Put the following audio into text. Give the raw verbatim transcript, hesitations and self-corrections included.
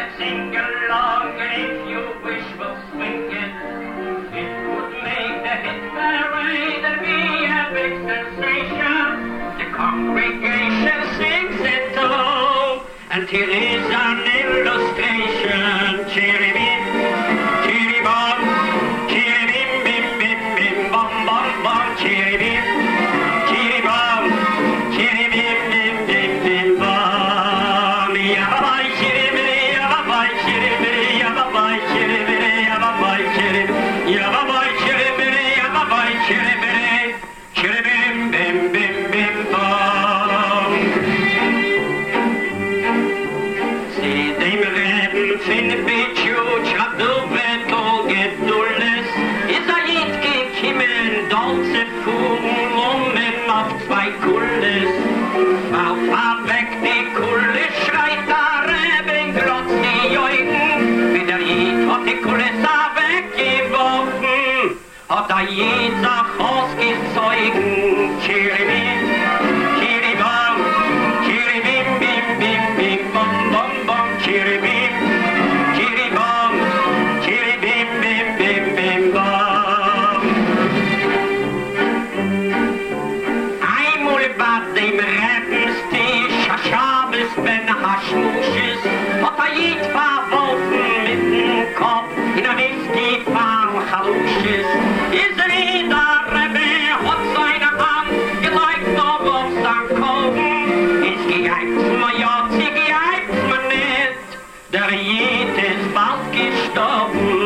Let's sing along, and if you wish, we'll swing it. It would make the hit parade and be a big sensation. The congregation sings it all, and here is an illustration. Cheery bim, cheery bom, cheery bim bim bim bim bom bom bom, cheery bim, cheery bom, cheery bim bim bim bim bom. Yabba bye, cheery bim, yabba bye, cheery bim, yabba bye, cheery bim, yabba bye, cheery bim, yabba bye, cheery bim, yabba bye, cheery bim, cheery bim bim bim bim bom. See them reden, finne bitchu, chab du vet og gedulles. Is a hit gekimmen, dolce fuhren, lommen auf zwei Kulles. Auf fahr weg die Kulle, schreit der Reben, glotzt die Augen. Wie der Hit hat die Kulle sa weggeworfen, hat er Hit sach ausgezeugen. Chiribim, chiribam, chiribim, bim, bim, bim, bom, bom, bom, chiribim, chiribam, chiribim, bim, bim, bim, bom. Einmal bei dem Rebbenstisch, a Schabes ben Haschmusches, hat er Jid verworfen mit dem Kopf in a Whisky von Chalusches. Is er wieder Rebbe, hat seine Hand gelegt noch auf sein Kogen. Is gehypt man ja, sie gehypt man nicht, der Jid ist bald gestorben.